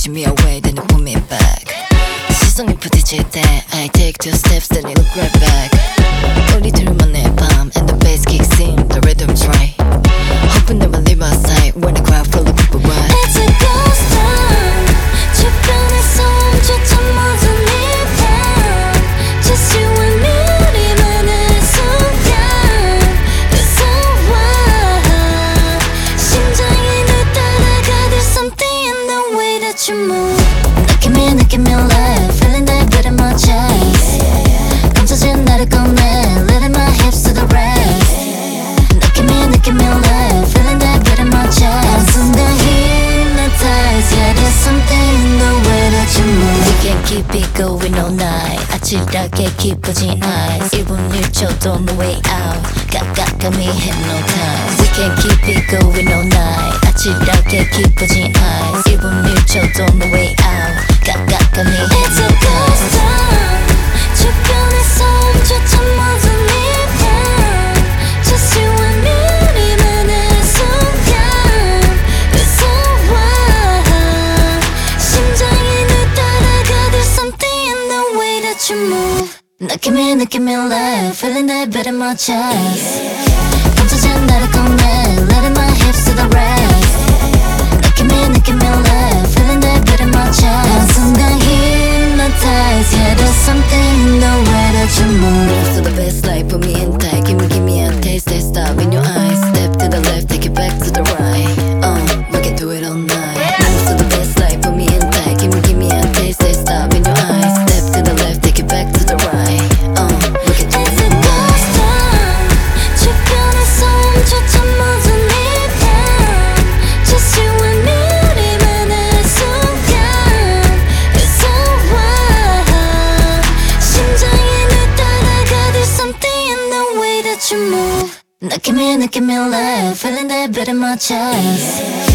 pushing me away, then you pull me back. 시선이 부딪힐 때 I take two steps, then you look right back. 우리 둘만의 밤 and the bass kicks in, the rhythm's right. Hoping never leave our sight when the crowd full of people run. It's a ghost town. 주변에서 멈춰져 모든 이 밤. Just you and me 우리만의 순간. It's so wild. 심장이 널 따라가. There's something in the way that you move. 느낌이 alive. Feeling that beat in my chest. 감춰진 나를 꺼내. Letting my hips to the rest. 느낌이 alive. Feeling that beat in my chest. 순간 hypnotized. Yeah, there's something in the way that you move. We can keep it going all night. 아찔하게 깊어진 eyes. 1분 1초도 no way out. 감히 hypnotized. We can keep it going all night. 아찔하게 깊어진 eyes. 1분 1초도 no way out. 감히 It's a ghost town. 주변에서 멈춰져 모든 이 밤. Just you and me 우리만의 순간. It's so wild. 심장이 널 따라가. There's something in the way that you move. 느낌이 alive. Feeling that beat in my chest. 감춰진 나를 꺼내. Letting my hips to the rest. 느낌이 alive. Feeling that beat in my chest. 순간 hypnotized. Yeah, there's something in the way that you move. So the best life for me in tight. Give me a taste, that stop in your eyes. Step to the left, take it back to the right. We can do it all night. Move to the best life for me in tight. Give me a taste, that stop in your eyes. Step to the left, take it back to the right. We can do It's it a all ghost night. town. 주변에서 멈춰져 모든 이 밤. Just you and me 우리만의 순간. It's so wild. 심장이 널 따라가. There's something in the way that you move. 느낌이 alive. Feeling that beat in my chest.